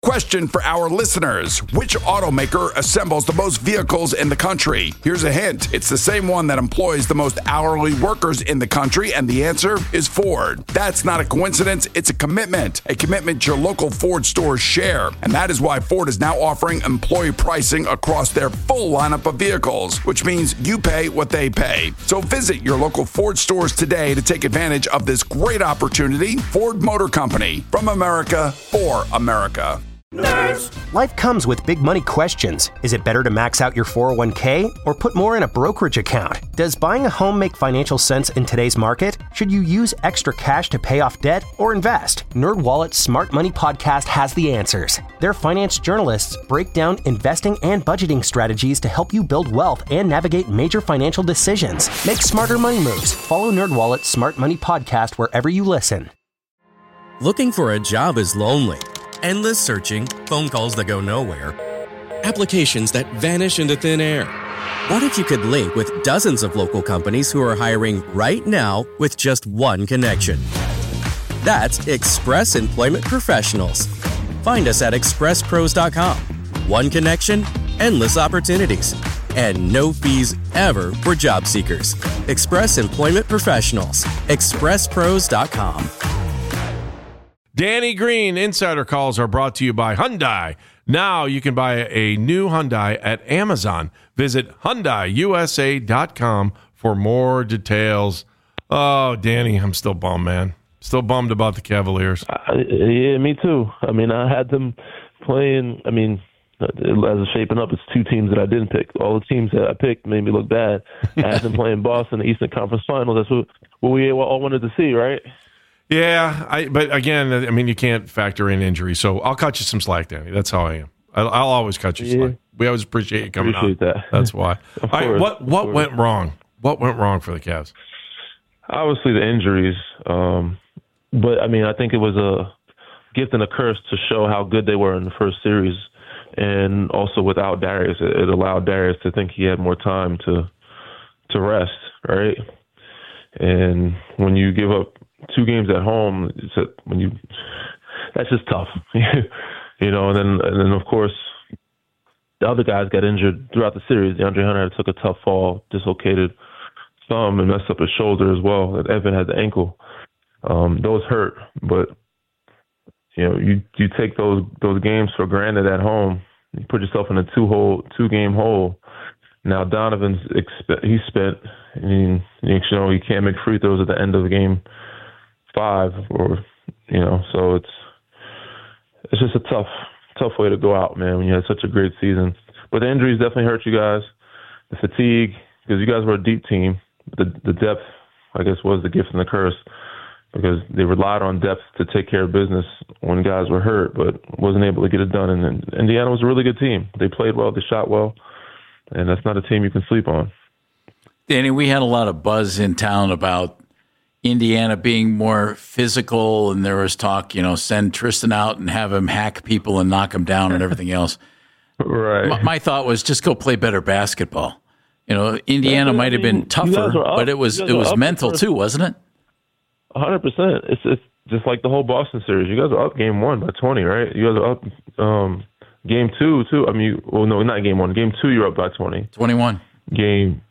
Question for our listeners. Which automaker assembles the most vehicles in the country? Here's a hint. It's the same one that employs the most hourly workers in the country, and the answer is Ford. That's not a coincidence. It's a commitment your local Ford stores share. And that is why Ford is now offering employee pricing across their full lineup of vehicles, which means you pay what they pay. So visit your local Ford stores today to take advantage of this great opportunity. Ford Motor Company, from America for America. Nerds. Life comes with big money questions. Is it better to max out your 401k or put more in a brokerage account? Does buying a home make financial sense in today's market? Should you use extra cash to pay off debt or invest? NerdWallet's Smart Money Podcast has the answers. Their finance journalists break down investing and budgeting strategies to help you build wealth and navigate major financial decisions. Make smarter money moves. Follow NerdWallet's Smart Money Podcast wherever you listen. Looking for a job is lonely. Endless searching, phone calls that go nowhere, applications that vanish into thin air. What if you could link with dozens of local companies who are hiring right now with just one connection? That's Express Employment Professionals. Find us at expresspros.com. One connection, endless opportunities, and no fees ever for job seekers. Express Employment Professionals. expresspros.com. Danny Green Insider Calls are brought to you by Hyundai. Now you can buy a new Hyundai at Amazon. Visit HyundaiUSA.com for more details. Oh, Danny, I'm still bummed, man. Still bummed about the Cavaliers. Yeah, me too. I mean, I had them playing. I mean, as it's shaping up, it's two teams that I didn't pick. All the teams that I picked made me look bad. I had them playing Boston in the Eastern Conference Finals. That's what we all wanted to see, right? Yeah, but again, I mean, you can't factor in injury, so I'll cut you some slack, Danny. That's how I am. I'll always cut you slack. We always appreciate you coming on. That. That's why. All right, what went wrong? What went wrong for the Cavs? Obviously, the injuries. But, I mean, I think it was a gift and a curse to show how good they were in the first series. And also without Darius, it allowed Darius to think he had more time to rest, right? And when you give up 2 games at home, that's just tough, you know. And then of course the other guys got injured throughout the series. DeAndre Hunter took a tough fall, dislocated thumb, and messed up his shoulder as well. And Evan had the ankle. Those hurt, but you know, you take those games for granted at home. You put yourself in a 2-game hole. Now Donovan's he spent. I mean, you know, he can't make free throws at the end of the game 5, or you know, so it's just a tough way to go out, man, when you had such a great season. But the injuries definitely hurt you guys. The fatigue, because you guys were a deep team. The depth, I guess, was the gift and the curse, because they relied on depth to take care of business when guys were hurt, but wasn't able to get it done. And Indiana was a really good team. They played well, they shot well, and that's not a team you can sleep on. Danny, we had a lot of buzz in town about Indiana being more physical, and there was talk, you know, send Tristan out and have him hack people and knock them down and everything else. Right. My thought was just go play better basketball. You know, Indiana might have been tougher, but it was mental too, wasn't it? 100%. It's just like the whole Boston series. You guys are up game 1 by 20, right? You guys are up game 2 too. I mean, well, no, not game 1. Game 2, you're up by 20. 21. Game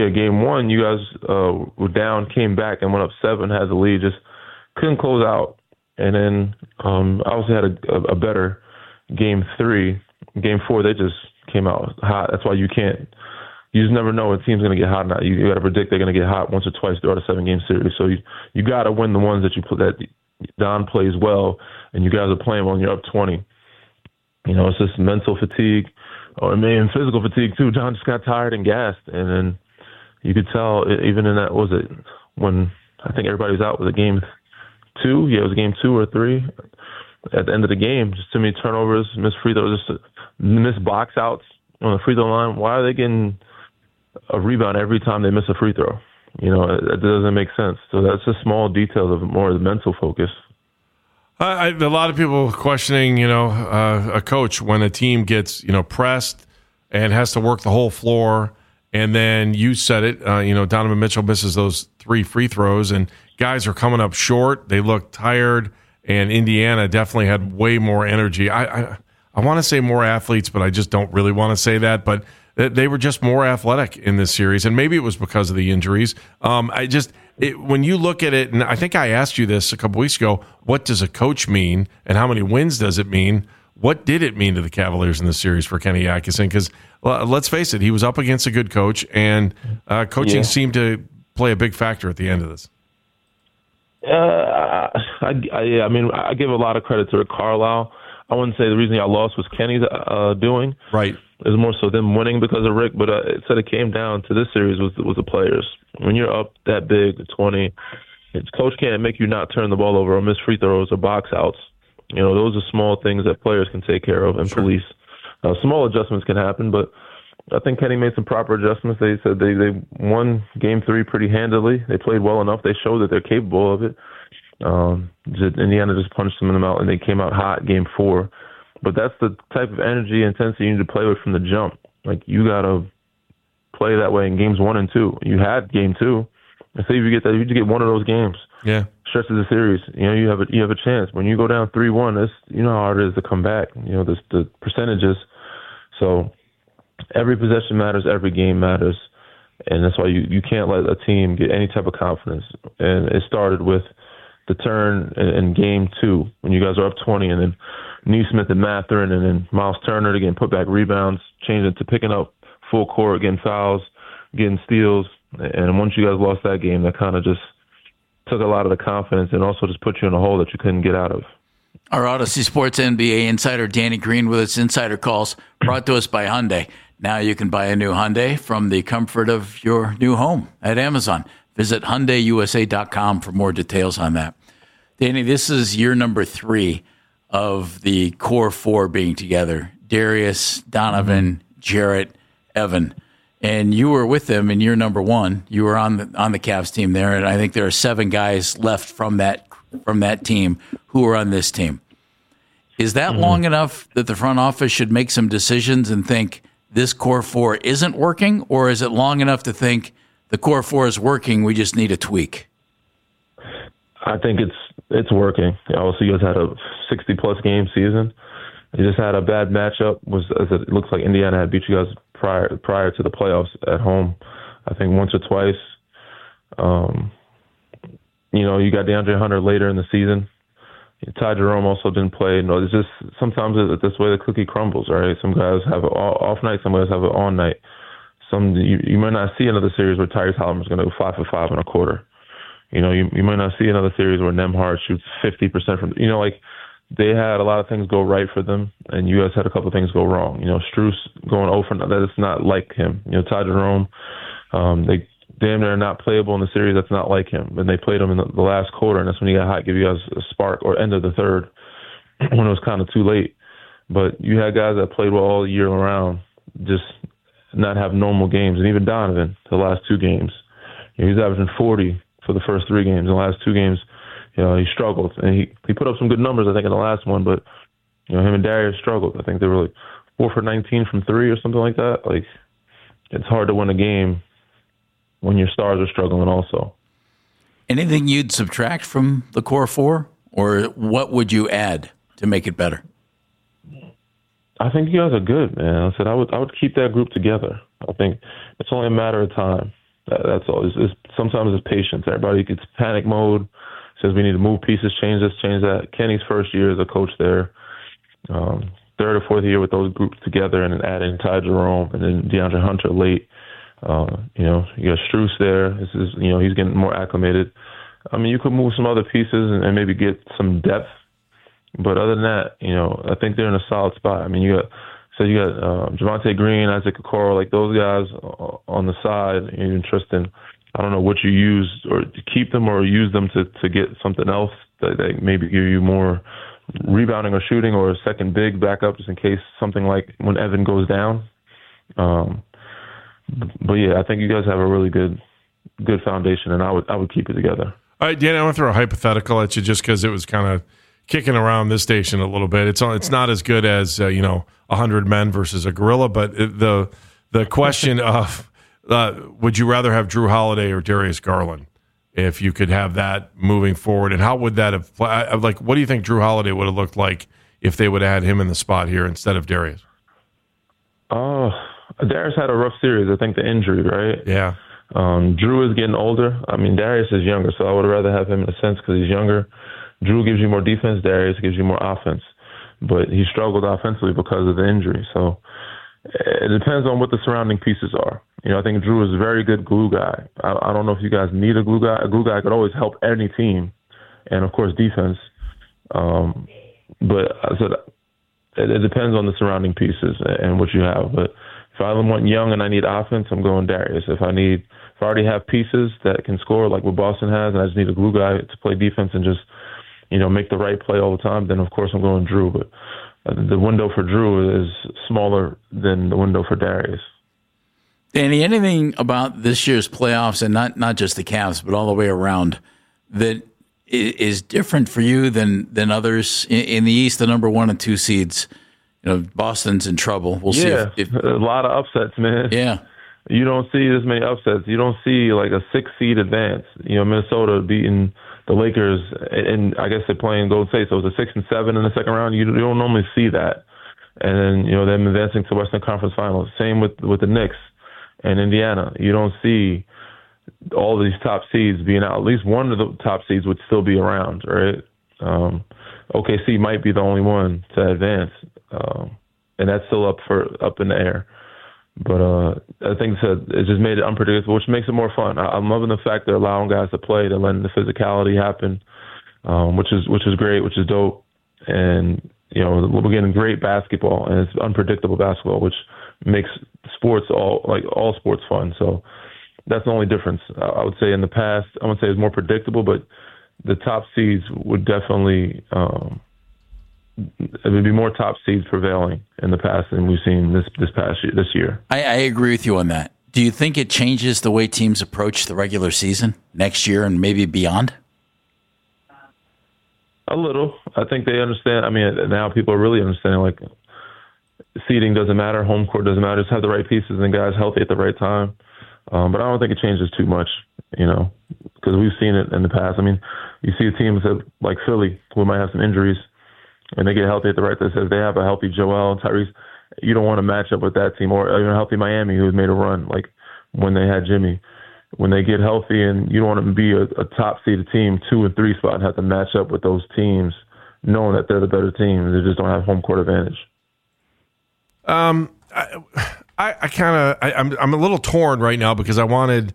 1, you guys were down, came back, and went up 7, had the lead, just couldn't close out. And then obviously had a better game 3. Game 4, they just came out hot. That's why you just never know when a team's going to get hot or not. You got to predict they're going to get hot once or twice throughout a 7-game series. So you got to win the ones that Don plays well, and you guys are playing well, and you're up 20. You know, it's just mental fatigue, and physical fatigue too. John just got tired and gassed, and then you could tell even in that, what was it, when I think everybody was out, was it game 2? Yeah, it was game 2 or 3. At the end of the game, just too many turnovers, missed free throws, just missed box outs on the free throw line. Why are they getting a rebound every time they miss a free throw? You know, it doesn't make sense. So that's just small details of more of the mental focus. A lot of people questioning, you know, a coach when a team gets, you know, pressed and has to work the whole floor. And then you said it, you know, Donovan Mitchell misses those 3 free throws and guys are coming up short. They look tired. and Indiana definitely had way more energy. I want to say more athletes, but I just don't really want to say that. But they were just more athletic in this series, and maybe it was because of the injuries. When you look at it, and I think I asked you this a couple weeks ago, what does a coach mean, and how many wins does it mean? What did it mean to the Cavaliers in this series for Kenny Atkinson? Because let's face it, he was up against a good coach, and coaching seemed to play a big factor at the end of this. I mean, I give a lot of credit to Rick Carlisle. I wouldn't say the reason y'all lost was Kenny's doing. Right. It was more so them winning because of Rick, but it said it came down to this series was the players. When you're up that big, 20, coach can't make you not turn the ball over or miss free throws or box outs. You know, those are small things that players can take care of and police. Small adjustments can happen, but I think Kenny made some proper adjustments. They said they won Game 3 pretty handily. They played well enough. They showed that they're capable of it. Indiana just punched them in the mouth, and they came out hot Game 4. But that's the type of energy and intensity you need to play with from the jump. Like, you got to play that way in Games 1 and 2. You had Game 2. And say if you get that, you just get one of those games. Yeah. Stretches the series. You know, you have a chance. When you go down 3-1, you know how hard it is to come back. You know, the percentages. So every possession matters, every game matters. And that's why you can't let a team get any type of confidence. And it started with the turn in Game 2 when you guys are up 20, and then Neesmith and Mathurin and then Miles Turner to get put back rebounds, changing to picking up full court, getting fouls, getting steals. And once you guys lost that game, that kind of just took a lot of the confidence and also just put you in a hole that you couldn't get out of. Our Odyssey Sports NBA insider Danny Green with its insider calls, brought to us by Hyundai. Now you can buy a new Hyundai from the comfort of your new home at Amazon. Visit HyundaiUSA.com for more details on that. Danny, this is year number 3 of the core 4 being together. Darius, Donovan, Jarrett, Evan. And you were with them in year number 1. You were on the Cavs team there, and I think there are 7 guys left from that team who are on this team. Is that long enough that the front office should make some decisions and think this core 4 isn't working, or is it long enough to think the core 4 is working, we just need a tweak? I think it's working. Obviously, you guys had a 60-plus game season. You just had a bad matchup. As it looks like Indiana had beat you guys prior to the playoffs at home, I think once or twice. You know, you got DeAndre Hunter later in the season. Ty Jerome also didn't play. No, it's just sometimes it's this way the cookie crumbles, right? Some guys have an off night, some guys have an on night. You might not see another series where Tyrese Halliburton's going to go 5 for 5 in a quarter. You know, you might not see another series where Nembhard shoots 50% from. You know, like they had a lot of things go right for them, and you guys had a couple of things go wrong. You know, Strus going 0 for that is not like him. You know, Ty Jerome, they damn near not playable in the series. That's not like him. And they played him in the last quarter, and that's when he got hot, give you guys a spark, or end of the third when it was kind of too late. But you had guys that played well all year around, just not have normal games. And even Donovan, the last 2 games, you know, he's averaging 40 for the first 3 games. In the last 2 games, you know, he struggled. And he put up some good numbers, I think, in the last one. But, you know, him and Darius struggled. I think they were like 4 for 19 from 3 or something like that. Like, it's hard to win a game when your stars are struggling also. Anything you'd subtract from the core 4? Or what would you add to make it better? I think you guys are good, man. I said I would keep that group together. I think it's only a matter of time. That's all. Sometimes it's patience. Everybody gets panic mode, says we need to move pieces, change this, change that. Kenny's first year as a coach there, 3rd or 4th year with those groups together, and then adding Ty Jerome and then DeAndre Hunter late. You know, you got Strus there. You know, he's getting more acclimated. I mean, you could move some other pieces and maybe get some depth. But other than that, you know, I think they're in a solid spot. I mean, you got Javonte Green, Isaac Okoro, like those guys on the side, even Tristan. I don't know what you use or to keep them or use them to get something else that maybe give you more rebounding or shooting or a second big backup just in case something like when Evan goes down. But yeah, I think you guys have a really good foundation, and I would keep it together. All right, Danny, I want to throw a hypothetical at you just because it was kind of kicking around this station a little bit. It's not as good as 100 men versus a gorilla, but the question of would you rather have Drew Holiday or Darius Garland if you could have that moving forward. And how would that have like? What do you think Drew Holiday would have looked like if they would have had him in the spot here instead of Darius? Darius had a rough series. I think the injury, right? Yeah. Drew is getting older. I mean, Darius is younger, so I would rather have him in a sense because he's younger. Drew gives you more defense. Darius gives you more offense. But he struggled offensively because of the injury. So it depends on what the surrounding pieces are. You know, I think Drew is a very good glue guy. I don't know if you guys need a glue guy. A glue guy could always help any team, and of course defense. But I said it depends on the surrounding pieces and what you have. But if I want young and I need offense, I'm going Darius. If I already have pieces that can score like what Boston has, and I just need a glue guy to play defense and just, you know, make the right play all the time, then of course I'm going Drew. But the window for Drew is smaller than the window for Darius. Danny, anything about this year's playoffs, and not just the Cavs, but all the way around, that is different for you than others in the East? The number 1 and 2 seeds, you know, Boston's in trouble. We'll see. If a lot of upsets, man. Yeah. You don't see this many upsets. You don't see like a 6-seed advance. You know, Minnesota beating the Lakers, and I guess they're playing Golden State, so it was a 6 and 7 in the second round. You don't normally see that. And then, you know, them advancing to Western Conference Finals. Same with the Knicks and Indiana. You don't see all these top seeds being out. At least one of the top seeds would still be around, right? OKC might be the only one to advance, and that's still up in the air. But I think it just made it unpredictable, which makes it more fun. I'm loving the fact they're allowing guys to play, they're letting the physicality happen, which is great, which is dope. And, you know, we're getting great basketball, and it's unpredictable basketball, which makes all sports fun. So that's the only difference. I would say in the past, I would say it's more predictable, but the top seeds would definitely it would be more top seeds prevailing in the past than we've seen this year. I agree with you on that. Do you think it changes the way teams approach the regular season next year and maybe beyond? A little. I think they understand. I mean, now people are really understanding, like, seeding doesn't matter, home court doesn't matter. Just have the right pieces and guys healthy at the right time. But I don't think it changes too much, you know, because we've seen it in the past. I mean, you see teams like Philly who might have some injuries, and they get healthy at the right time. If they have a healthy Joel and Tyrese, you don't want to match up with that team. Or even a healthy Miami who's made a run, like when they had Jimmy. When they get healthy, and you don't want to be a top-seeded team, 2 and 3 spot, and have to match up with those teams, knowing that they're the better team. They just don't have home court advantage. I'm a little torn right now because I wanted,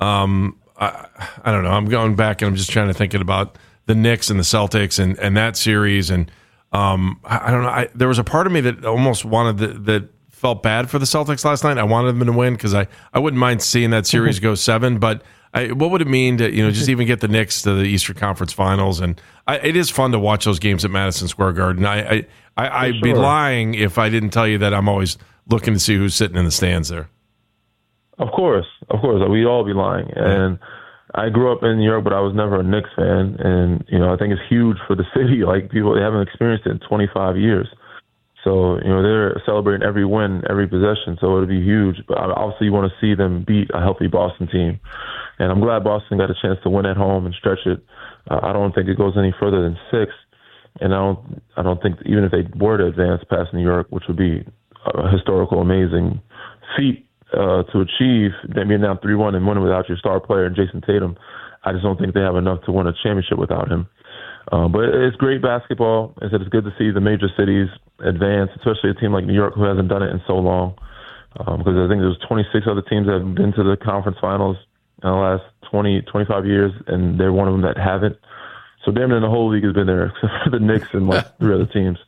I don't know. I'm going back and I'm just trying to thinking about the Knicks and the Celtics and that series. And I don't know. There was a part of me that almost wanted that felt bad for the Celtics last night. I wanted them to win because I wouldn't mind seeing that series go 7. But what would it mean to just even get the Knicks to the Eastern Conference Finals? And it is fun to watch those games at Madison Square Garden. I'd be lying if I didn't tell you that I'm always looking to see who's sitting in the stands there. Of course. We'd all be lying. And I grew up in New York, but I was never a Knicks fan. And, I think it's huge for the city. Like, people, they haven't experienced it in 25 years. So, they're celebrating every win, every possession. So it'll be huge. But obviously you want to see them beat a healthy Boston team. And I'm glad Boston got a chance to win at home and stretch it. I don't think it goes any further than 6. And I don't think even if they were to advance past New York, which would be a historical, amazing feat to achieve, them being down 3-1 and winning without your star player, Jason Tatum, I just don't think they have enough to win a championship without him. But it's great basketball. I said it's good to see the major cities advance, especially a team like New York who hasn't done it in so long. Because I think there's 26 other teams that have been to the conference finals in the last 20, 25 years, and they're one of them that haven't. So damn near the whole league has been there, except for the Knicks and like 3 other teams.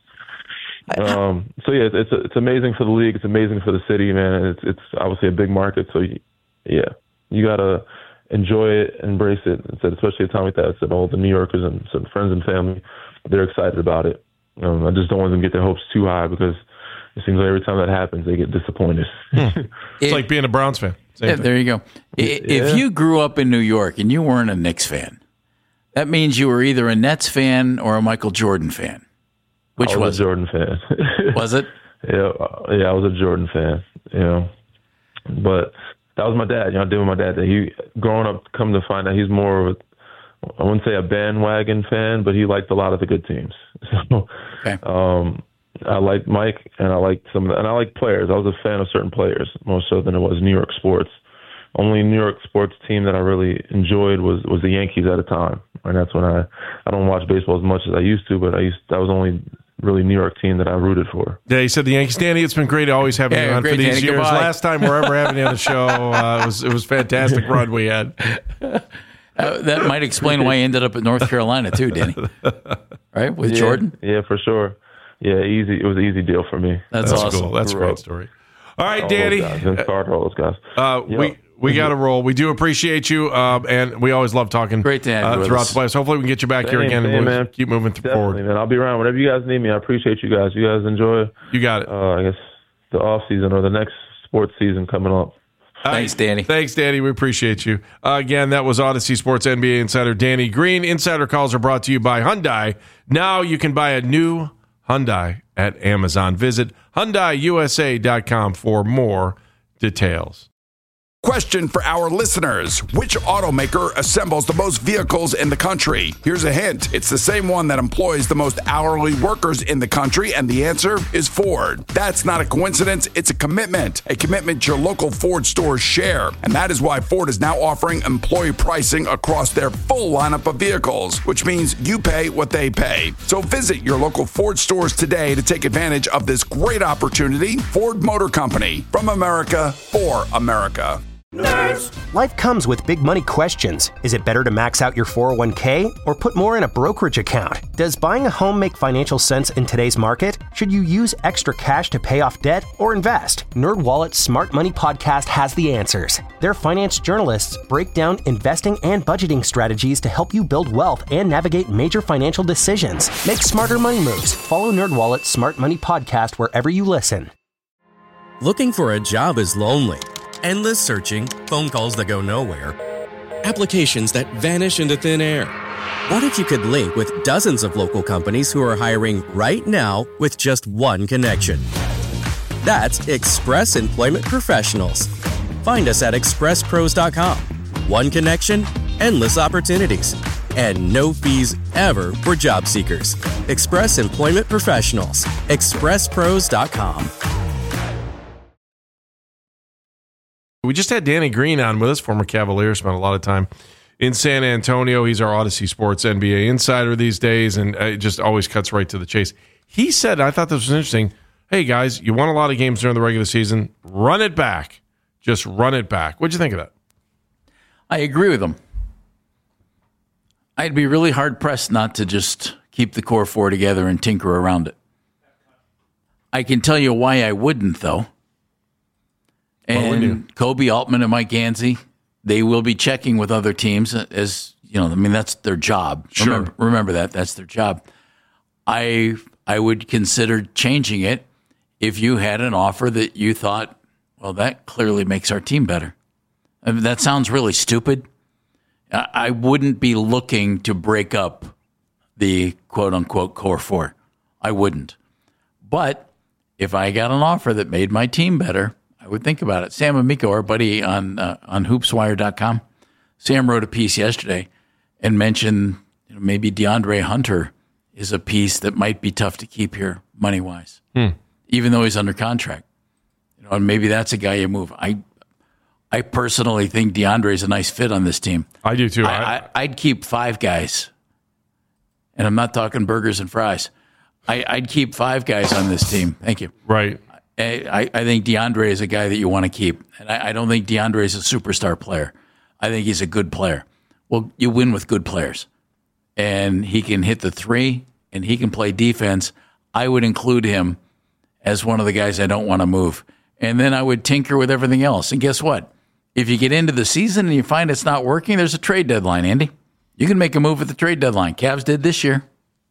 So yeah, it's amazing for the league. It's amazing for the city, man. It's obviously a big market. So yeah, you gotta enjoy it, embrace it. Especially at a time like that. All the New Yorkers and some friends and family, they're excited about it. I just don't want them to get their hopes too high because it seems like every time that happens, they get disappointed. It's like being a Browns fan. Yeah, there you go. If you grew up in New York and you weren't a Knicks fan, that means you were either a Nets fan or a Michael Jordan fan. Which was a Jordan fan. Was it? Yeah, I was a Jordan fan. But that was my dad. You know, I did with my dad. He growing up, come to find out he's more of I wouldn't say a bandwagon fan, but he liked a lot of the good teams. So, Okay. I liked Mike, and I liked and I liked players. I was a fan of certain players more so than it was New York sports. Only New York sports team that I really enjoyed was the Yankees at the time, and that's when I don't watch baseball as much as I used to, but that was only really New York team that I rooted for. Yeah, he said the Yankees. Danny, it's been great always having you on for these Danny. years. Goodbye. Last time we're ever having you on the show, it was fantastic run we had. That might explain why he ended up at North Carolina too, Danny. Right, with Jordan? Yeah, for sure. Yeah, easy. It was an easy deal for me. That's awesome. Cool. That's a great story. All right, All Danny. those guys, Vince Carter, all those guys. We got to roll. We do appreciate you, and we always love talking. Great to have you with throughout us. the place. Hopefully, we can get you back here again, and we'll man. keep moving Definitely, forward. man. I'll be around whenever you guys need me. I appreciate you guys. You guys enjoy. You got it. I guess the off season or the next sports season coming up. Thanks, Danny. Thanks, Danny. We appreciate you. Again, that was Odyssey Sports NBA insider Danny Green. Insider calls are brought to you by Hyundai. Now you can buy a new Hyundai at Amazon. Visit HyundaiUSA.com for more details. Question for our listeners. Which automaker assembles the most vehicles in the country? Here's a hint. It's the same one that employs the most hourly workers in the country, and the answer is Ford. That's not a coincidence. It's a commitment your local Ford stores share. And that is why Ford is now offering employee pricing across their full lineup of vehicles, which means you pay what they pay. So visit your local Ford stores today to take advantage of this great opportunity. Ford Motor Company, from America for America. Nerds! Life comes with big money questions. Is it better to max out your 401k or put more in a brokerage account? Does buying a home make financial sense in today's market? Should you use extra cash to pay off debt or invest? NerdWallet's Smart Money Podcast has the answers. Their finance journalists break down investing and budgeting strategies to help you build wealth and navigate major financial decisions. Make smarter money moves. Follow NerdWallet's Smart Money Podcast wherever you listen. Looking for a job is lonely. Endless searching, phone calls that go nowhere, applications that vanish into thin air. What if you could link with dozens of local companies who are hiring right now with just one connection? That's Express Employment Professionals. Find us at expresspros.com. One connection, endless opportunities, and no fees ever for job seekers. Express Employment Professionals. expresspros.com. We just had Danny Green on with us, former Cavalier, spent a lot of time in San Antonio. He's our Odyssey Sports NBA insider these days, and it just always cuts right to the chase. He said, and I thought this was interesting, hey, guys, you won a lot of games during the regular season. Run it back. Just run it back. What'd you think of that? I agree with him. I'd be really hard-pressed not to just keep the core four together and tinker around it. I can tell you why I wouldn't, though. And Kobe Altman and Mike Gansey, they will be checking with other teams as, you know, I mean, that's their job. Sure. Remember that. That's their job. I would consider changing it if you had an offer that you thought, well, that clearly makes our team better. I mean, that sounds really stupid. I wouldn't be looking to break up the quote-unquote core four. I wouldn't. But if I got an offer that made my team better, I would think about it. Sam Amico, our buddy on hoopswire.com, Sam wrote a piece yesterday and mentioned maybe DeAndre Hunter is a piece that might be tough to keep here money-wise, even though he's under contract. And maybe that's a guy you move. I personally think DeAndre is a nice fit on this team. I do too. I'd keep 5 guys, and I'm not talking burgers and fries. I'd keep 5 guys on this team. Thank you. Right. I think DeAndre is a guy that you want to keep. And I don't think DeAndre is a superstar player. I think he's a good player. Well, you win with good players. And he can hit the 3, and he can play defense. I would include him as one of the guys I don't want to move. And then I would tinker with everything else. And guess what? If you get into the season and you find it's not working, there's a trade deadline, Andy. You can make a move at the trade deadline. Cavs did this year.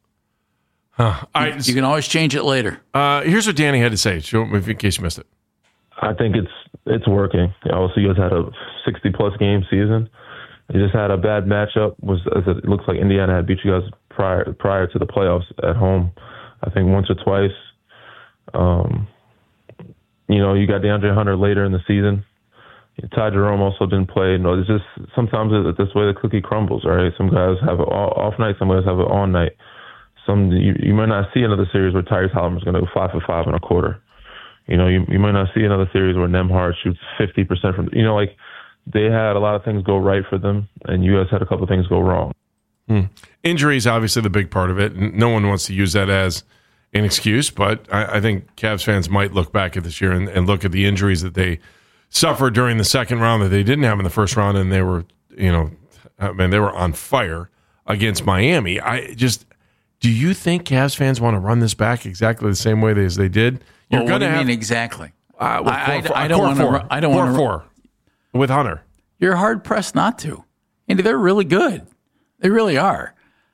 You can always change it later. Here's what Danny had to say, in case you missed it. I think it's working. Obviously, you guys had a 60-plus game season. You just had a bad matchup. It looks like Indiana had beat you guys prior to the playoffs at home, I think once or twice. You got DeAndre Hunter later in the season. Ty Jerome also didn't play. No, it's just sometimes it's this way the cookie crumbles, right? Some guys have an off night, some guys have an on night. You might not see another series where Tyrese Halliburton's going to go 5 for 5 in a quarter. You know, you might not see another series where Nembhard shoots 50% from. You know, like they had a lot of things go right for them, and you guys had a couple of things go wrong. Injury is obviously the big part of it, and no one wants to use that as an excuse. But I think Cavs fans might look back at this year and look at the injuries that they suffered during the second round that they didn't have in the first round, and they were, they were on fire against Miami. Do you think Cavs fans want to run this back exactly the same way as they did? What do you mean exactly? I don't want to. 4 with Hunter. You're hard pressed not to. Andy, they're really good. They really are.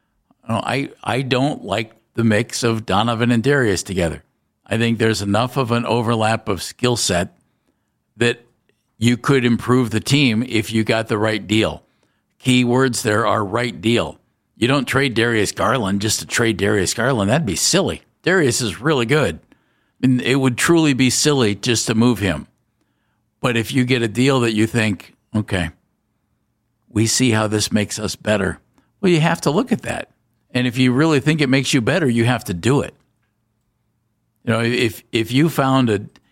I don't like the mix of Donovan and Darius together. I think there's enough of an overlap of skill set that you could improve the team if you got the right deal. Key words there are right deal. You don't trade Darius Garland just to trade Darius Garland. That'd be silly. Darius is really good. And it would truly be silly just to move him. But if you get a deal that you think, okay, we see how this makes us better, well, you have to look at that. And if you really think it makes you better, you have to do it. You know, if you found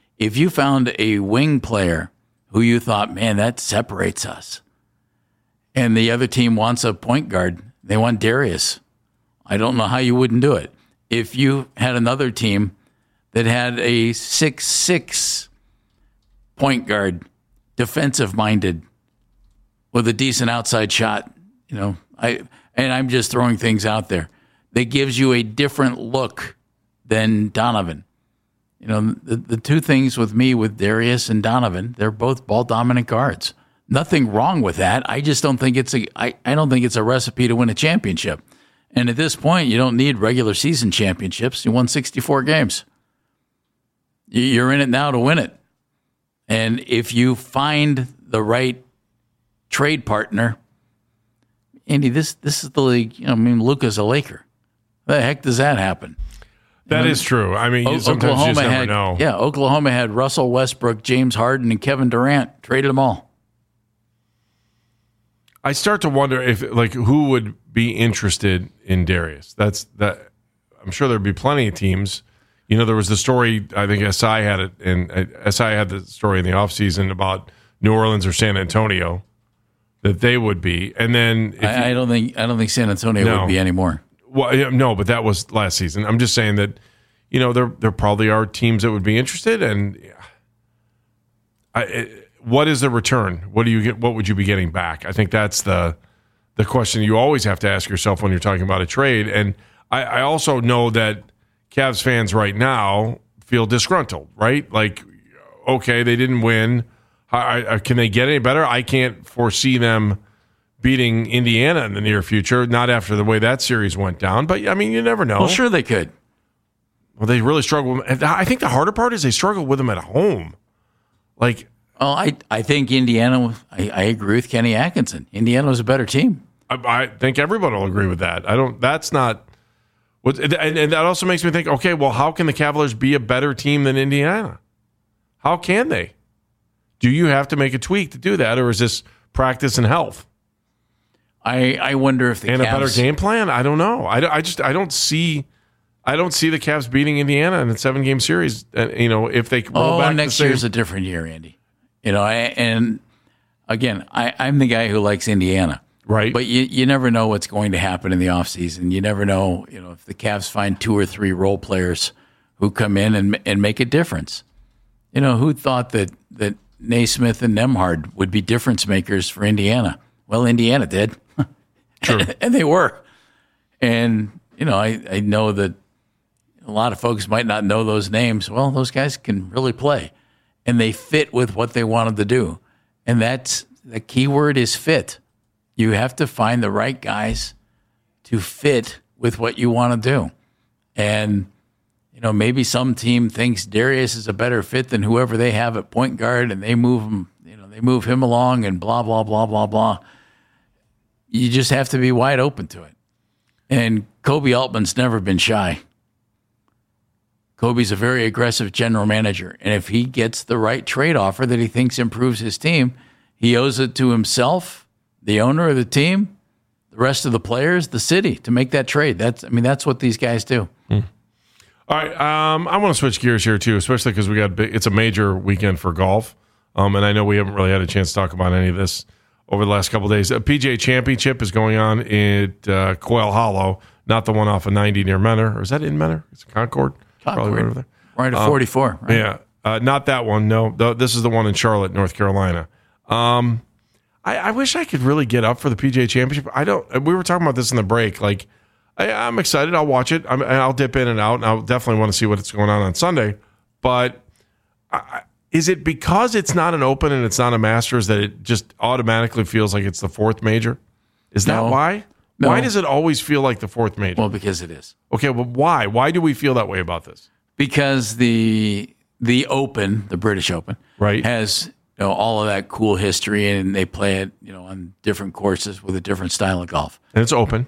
a wing player who you thought, man, that separates us, and the other team wants a point guard, they want Darius, I don't know how you wouldn't do it. If you had another team that had a 6'6" point guard, defensive-minded, with a decent outside shot, I'm just throwing things out there, that gives you a different look than Donovan. You know, the two things with me with Darius and Donovan, they're both ball-dominant guards. Nothing wrong with that. I just don't think I don't think it's a recipe to win a championship. And at this point, you don't need regular season championships. You won 64 games. You're in it now to win it. And if you find the right trade partner, Andy, this is the league. Luka's a Laker. How the heck does that happen? That is true. I mean, sometimes you just never know. Yeah, Oklahoma had Russell Westbrook, James Harden, and Kevin Durant. Traded them all. I start to wonder if, who would be interested in Darius. I'm sure there'd be plenty of teams. You know, there was the story, I think SI had it, and SI had the story in the offseason about New Orleans or San Antonio that they would be. And then I don't think San Antonio would be anymore. Well, no, but that was last season. I'm just saying that, there probably are teams that would be interested. And what is the return? What do you get? What would you be getting back? I think that's the question you always have to ask yourself when you're talking about a trade. And I also know that Cavs fans right now feel disgruntled, right? Like, okay, they didn't win. Can they get any better? I can't foresee them beating Indiana in the near future, not after the way that series went down. But, I mean, you never know. Well, sure they could. Well, they really struggle. I think the harder part is they struggle with them at home. I think Indiana, I agree with Kenny Atkinson. Indiana was a better team. I think everyone will agree with that. And that also makes me think, okay, well, how can the Cavaliers be a better team than Indiana? How can they? Do you have to make a tweak to do that, or is this practice and health? I wonder if a better game plan. I don't know. I don't see the Cavs beating Indiana in a 7-game series. If they roll back. Next year's a different year, Andy. And again, I'm the guy who likes Indiana, right? But you never know what's going to happen in the offseason. You never know, if the Cavs find 2 or 3 role players who come in and make a difference. Who thought that Naismith and Nembhard would be difference makers for Indiana? Well, Indiana did. Sure. And they were. And, I know that a lot of folks might not know those names. Well, those guys can really play. And they fit with what they wanted to do. And that's the key word is fit. You have to find the right guys to fit with what you want to do. And, maybe some team thinks Darius is a better fit than whoever they have at point guard, and they move him, they move him along and blah, blah, blah, blah, blah. You just have to be wide open to it. And Kobe Altman's never been shy. Kobe's a very aggressive general manager. And if he gets the right trade offer that he thinks improves his team, he owes it to himself, the owner of the team, the rest of the players, the city, to make that trade. That's what these guys do. All right, I want to switch gears here too, especially because it's a major weekend for golf, and I know we haven't really had a chance to talk about any of this over the last couple of days. A PGA Championship is going on at Quail Hollow, not the one off of 90 near Menor, or is that in Menor? It's Concord, probably right over there, right at 44. Right? Yeah, not that one. No, this is the one in Charlotte, North Carolina. I wish I could really get up for the PGA Championship. I don't. We were talking about this in the break, like. I'm excited. I'll watch it. I'll dip in and out, and I'll definitely want to see what's going on Sunday. But is it because it's not an Open and it's not a Masters that it just automatically feels like it's the fourth major? Is that why? No. Why does it always feel like the fourth major? Well, because it is. Okay, well, why? Why do we feel that way about this? Because the Open, the British Open, right, has all of that cool history, and they play it on different courses with a different style of golf. And it's open.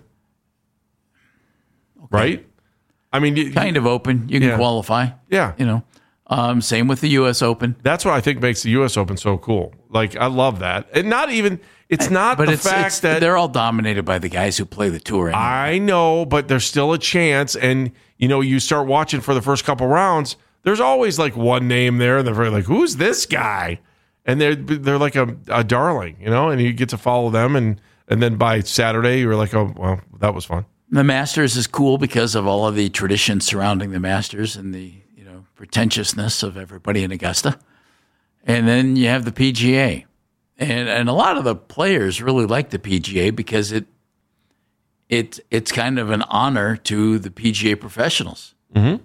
Right? I mean, kind of open. You can qualify. Yeah. Same with the U.S. Open. That's what I think makes the U.S. Open so cool. Like, I love that. And it's not the fact that they're all dominated by the guys who play the tour. Anyway. I know, but there's still a chance. And, you start watching for the first couple rounds, there's always like one name there. And they're very like, who's this guy? And they're like a darling, and you get to follow them. And then by Saturday, you're like, oh, well, that was fun. The Masters is cool because of all of the traditions surrounding the Masters and the pretentiousness of everybody in Augusta. And then you have the PGA. And a lot of the players really like the PGA because it's kind of an honor to the PGA professionals. Mm-hmm.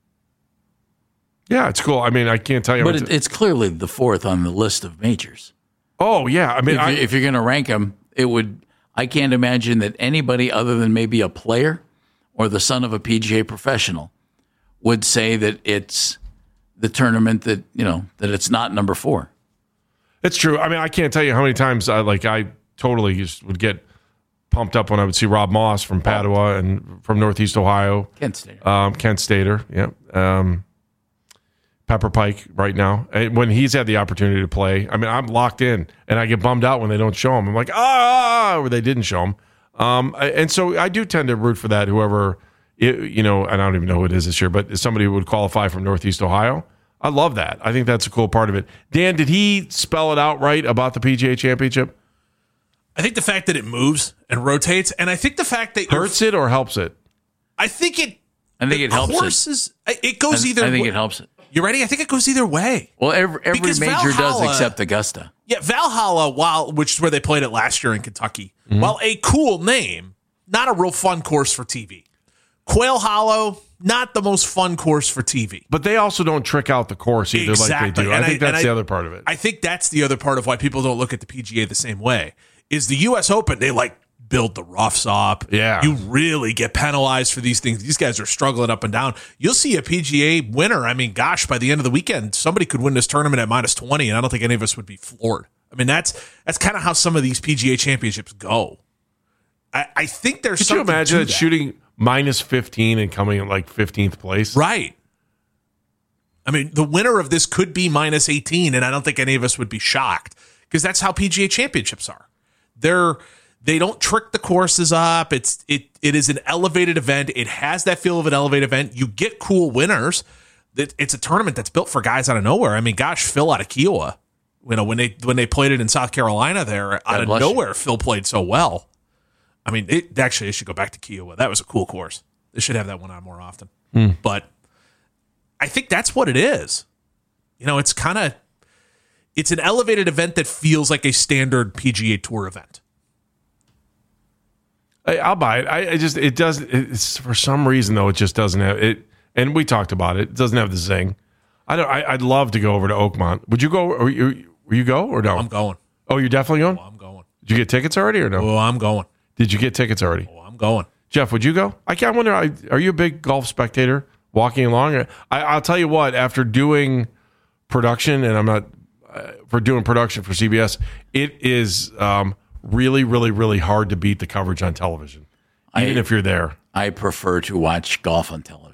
Yeah, it's cool. I mean, I can't tell you. But it's clearly the fourth on the list of majors. Oh, yeah. I mean, if you're going to rank them, I can't imagine that anybody other than maybe a player or the son of a PGA professional would say that it's the tournament that that it's not number 4. It's true. I mean, I can't tell you how many times I totally just would get pumped up when I would see Rob Moss from Padua and from Northeast Ohio. Kent Stater. Kent Stater, yeah. Pepper Pike right now. When he's had the opportunity to play, I mean, I'm locked in, and I get bummed out when they don't show him. I'm like, or they didn't show him. And so I do tend to root for that, whoever, and I don't even know who it is this year, but somebody who would qualify from Northeast Ohio. I love that. I think that's a cool part of it. Dan, did he spell it out right about the PGA Championship? I think the fact that it moves and rotates, and I think the fact that hurts it or helps it. I think it helps it. It goes either way. I think it helps it. You ready? I think it goes either way. Well, every major does except Augusta. Yeah, Valhalla, which is where they played it last year in Kentucky, while a cool name, not a real fun course for TV. Quail Hollow, not the most fun course for TV. But they also don't trick out the course either like they do. I think that's the other part of it. I think that's the other part of why people don't look at the PGA the same way. Is the U.S. Open, they build the roughs up. Yeah. You really get penalized for these things. These guys are struggling up and down. You'll see a PGA winner. I mean, gosh, by the end of the weekend, somebody could win this tournament at -20, and I don't think any of us would be floored. I mean, that's kind of how some of these PGA championships go. I think there's something Could you imagine that shooting -15 and coming in 15th place? Right. I mean, the winner of this could be -18, and I don't think any of us would be shocked because that's how PGA championships are. They don't trick the courses up. It is an elevated event. It has that feel of an elevated event. You get cool winners. It's a tournament that's built for guys out of nowhere. I mean, gosh, Phil out of Kiowa, when they played it in South Carolina there, out of nowhere, Phil played so well. I mean, they should go back to Kiowa. That was a cool course. They should have that one on more often. But I think that's what it is. It's an elevated event that feels like a standard PGA Tour event. I'll buy it. It does. It's for some reason though. It just doesn't have it. And we talked about it. It doesn't have the zing. I'd love to go over to Oakmont. Would you go? Or you go or no? I'm going. Oh, you're definitely going. Oh, I'm going. Did you get tickets already or no? Oh, I'm going. Did you get tickets already? Oh, I'm going. Jeff, would you go? I wonder. Are you a big golf spectator? Walking along. I'll tell you what. After doing production, and I'm not for doing production for CBS, it is. Really, really, really hard to beat the coverage on television, even if you're there. I prefer to watch golf on television.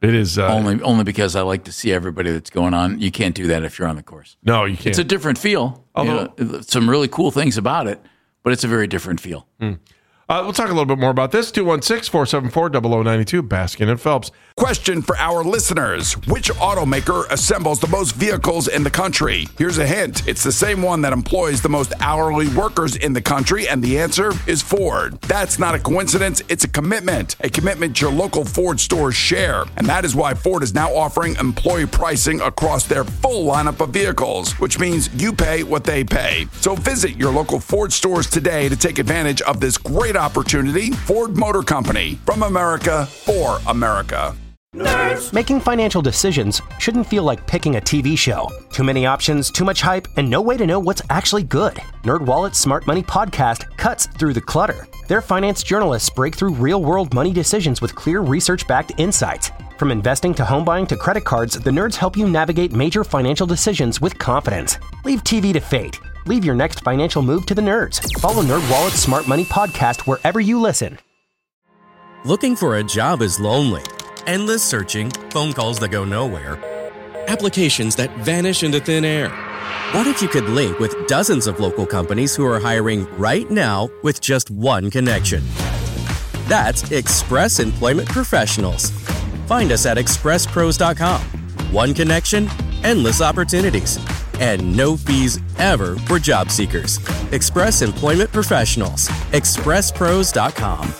It is only because I like to see everybody that's going on. You can't do that if you're on the course. No, you can't. It's a different feel. Some really cool things about it, but it's a very different feel. We'll talk a little bit more about this. 216-474-0092, Baskin and Phelps. Question for our listeners. Which automaker assembles the most vehicles in the country? Here's a hint. It's the same one that employs the most hourly workers in the country, and the answer is Ford. That's not a coincidence. It's a commitment your local Ford stores share. And that is why Ford is now offering employee pricing across their full lineup of vehicles, which means you pay what they pay. So visit your local Ford stores today to take advantage of this great opportunity. Ford Motor Company, from America for America. Nerds. Making financial decisions shouldn't feel like picking a TV show. Too many options, too much hype, and no way to know what's actually good. NerdWallet's Smart Money podcast cuts through the clutter. Their finance journalists break through real-world money decisions with clear research-backed insights. From investing to home buying to credit cards, the nerds help you navigate major financial decisions with confidence. Leave TV to fate. Leave your next financial move to the nerds. Follow NerdWallet's Smart Money podcast wherever you listen. Looking for a job is lonely. Endless searching, phone calls that go nowhere, applications that vanish into thin air. What if you could link with dozens of local companies who are hiring right now with just one connection? That's Express Employment Professionals. Find us at expresspros.com. One connection, endless opportunities, and no fees ever for job seekers. Express Employment Professionals. expresspros.com.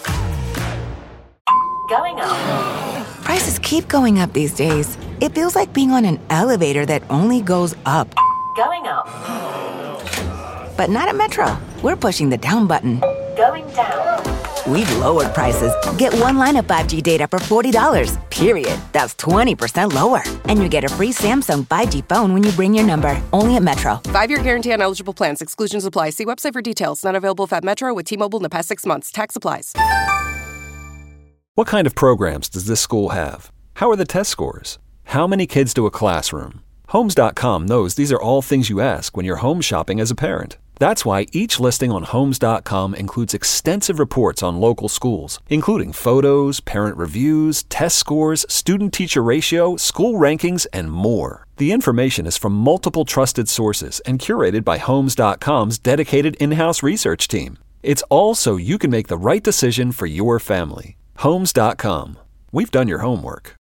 Going up. Prices keep going up these days. It feels like being on an elevator that only goes up. Going up. But not at Metro. We're pushing the down button. Going down. We've lowered prices. Get one line of 5G data for $40, period. That's 20% lower. And you get a free Samsung 5G phone when you bring your number. Only at Metro. 5-year guarantee on eligible plans. Exclusions apply. See website for details. Not available at Metro with T-Mobile in the past 6 months. Tax applies. What kind of programs does this school have? How are the test scores? How many kids do a classroom? Homes.com knows these are all things you ask when you're home shopping as a parent. That's why each listing on Homes.com includes extensive reports on local schools, including photos, parent reviews, test scores, student-teacher ratio, school rankings, and more. The information is from multiple trusted sources and curated by Homes.com's dedicated in-house research team. It's all so you can make the right decision for your family. Homes.com. We've done your homework.